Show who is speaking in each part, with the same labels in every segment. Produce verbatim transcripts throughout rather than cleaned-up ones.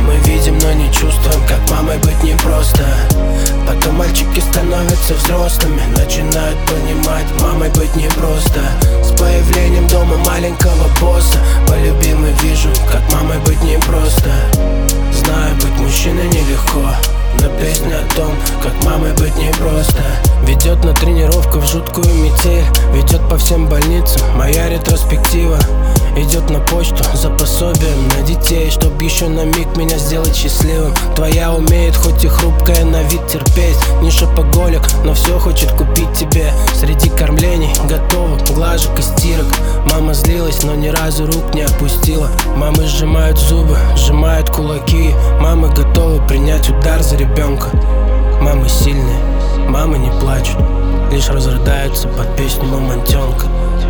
Speaker 1: мы видим, но не чувствуем, как мамой быть непросто. Потом мальчики становятся взрослыми, начинают понимать, мамой быть непросто. С появлением дома маленького босса по любимой вижу, как мамой быть непросто. Знаю, быть мужчиной нелегко, но песня о том, как мамой быть непросто. Ведет на тренировку в жуткую метель, ведет по всем больницам моя ретроспектива. Идет на почту за пособием на детей, чтоб еще на миг меня сделать счастливым. Твоя умеет, хоть и хрупкая на вид, терпеть. Не шопоголик, но все хочет купить тебе. Среди кормлений готовых, глажек и стирок. Мама злилась, но ни разу рук не опустила. Мамы сжимают зубы, сжимают кулаки. Мамы готовы принять удар за ребенка. Мамы сильные, мамы не плачут, лишь разрыдаются под песню мамонтенка.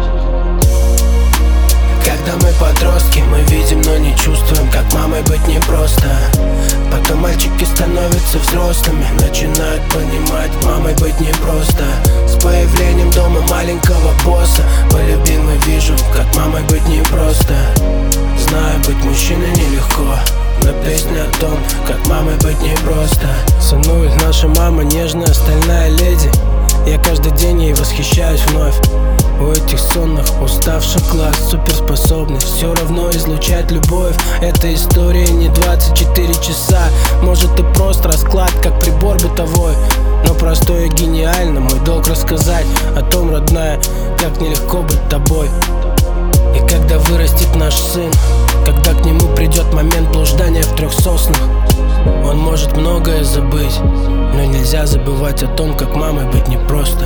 Speaker 1: Когда мы подростки, мы видим, но не чувствуем, как мамой быть непросто. Потом мальчики становятся взрослыми, начинают понимать, мамой быть непросто. С появлением дома маленького босса по любимой вижу, как мамой быть непросто. Знаю, быть мужчиной нелегко, но песня о том, как мамой быть непросто. Сынуль, наша мама нежная, стальная леди. Я каждый день ей восхищаюсь вновь. У этих сонных, уставших глаз суперспособность все равно излучать любовь. Эта история не двадцать четыре часа, может и просто расклад, как прибор бытовой. Но простой и гениально, мой долг рассказать о том, родная, как нелегко быть тобой. И когда вырастет наш сын, когда к нему придет момент блуждания в трех соснах, он может многое забыть, но нельзя забывать о том, как мамой быть непросто.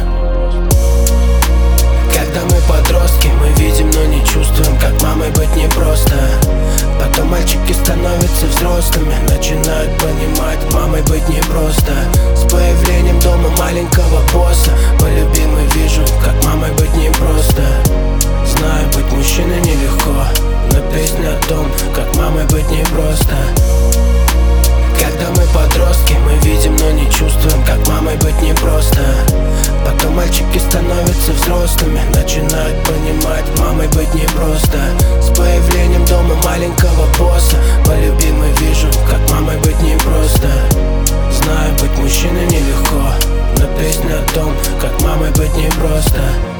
Speaker 1: Когда мы подростки, мы видим, но не чувствуем, как мамой быть непросто. Потом мальчики становятся взрослыми, начинают понимать, мамой быть непросто. С появлением дома маленького босса по любимой вижу, как мамой быть непросто. Знаю, быть мужчиной нелегко, но песня о том, как мамой быть непросто. Когда мы подростки, мы видим, но не чувствуем, как мамой быть непросто. Потом мальчики становятся взрослыми, начинают понимать, мамой быть непросто. С появлением дома маленького босса по любимой вижу, как мамой быть непросто. Знаю, быть мужчиной нелегко, но песня о том, как мамой быть непросто.